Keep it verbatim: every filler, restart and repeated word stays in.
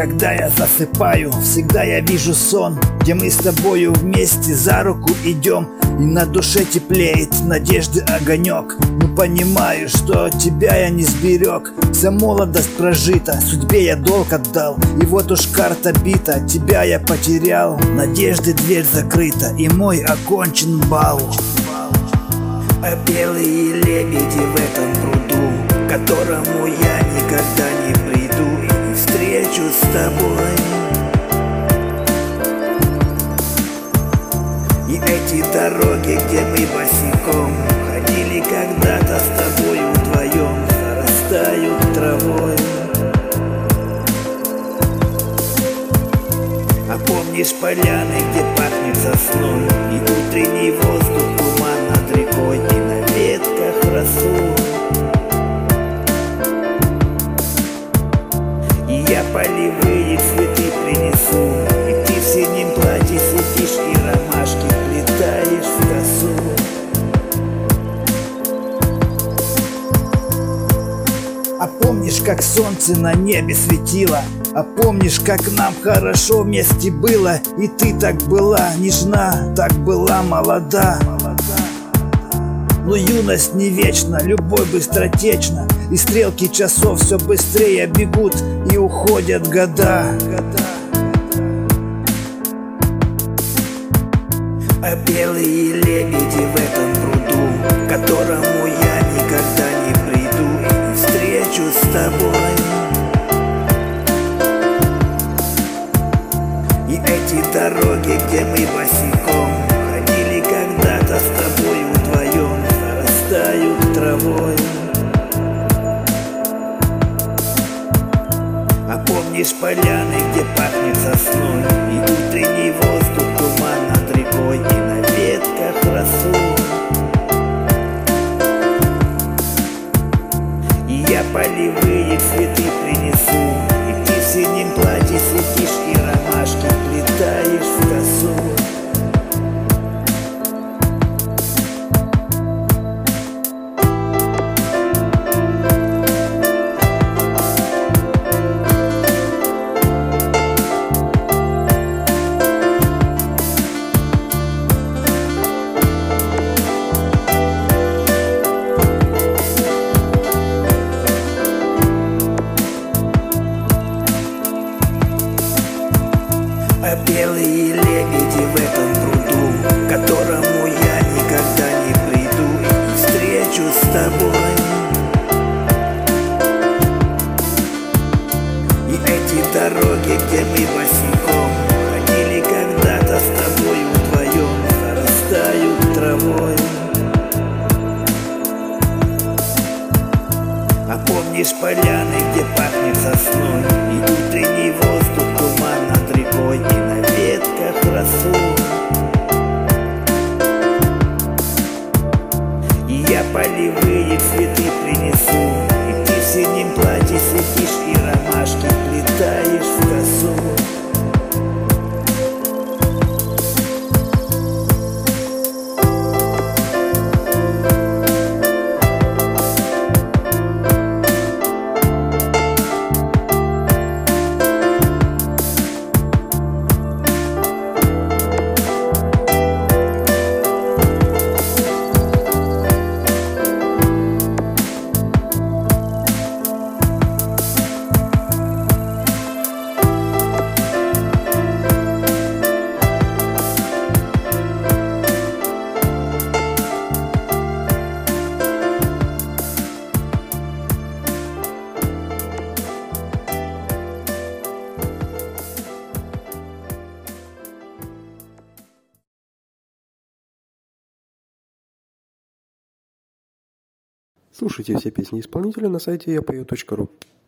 Когда я засыпаю, всегда я вижу сон, где мы с тобою вместе за руку идем, и на душе теплеет надежды огонек. Но понимаю, что тебя я не сберег. Вся молодость прожита, судьбе я долг отдал, и вот уж карта бита, тебя я потерял. Надежды дверь закрыта, и мой окончен бал. А белые лебеди в этом пруду, к которому я никогда не приду и не встречу с тобой. И эти дороги, где мы босиком ходили когда-то с тобою вдвоем, зарастают травой. А помнишь поляны, где пахнет сосной, и утренний воздух, туман над рекой, и на ветках росу. И я полевые цветы принесу, и ты в синем платье сидишь и ромашки плетаешь в косу. А помнишь, как солнце на небе светило? А помнишь, как нам хорошо вместе было? И ты так была нежна, так была молода. Но юность не вечна, любовь быстротечна, и стрелки часов все быстрее бегут, и уходят года. А белые лебеди в этом пруду, к которому я никогда не приду и не встречу с тобой. И эти дороги, где мы босиком ходили когда-то с тобою вдвоем, зарастают травой. А помнишь поляны, где пахнет сосной, и утренний воздух, туман над рекой, и на ветках росу. И я полевые цветы принесу, и ты в синем платье сидишь и ромашки плетаешь в косу. А белые лебеди в этом пруду, к которому я никогда не приду и не встречу с тобой. И эти дороги, где мы босиком ходили когда-то с тобою вдвоем, зарастают травой. А помнишь поляны, где пахнет сосной, и утренний воздух, туман над рекой, и на ветках росу. И я полевые цветы принесу, и ты в синем платье сидишь и ромашки плетаешь в косу. Слушайте все песни исполнителя на сайте я пою точка ру.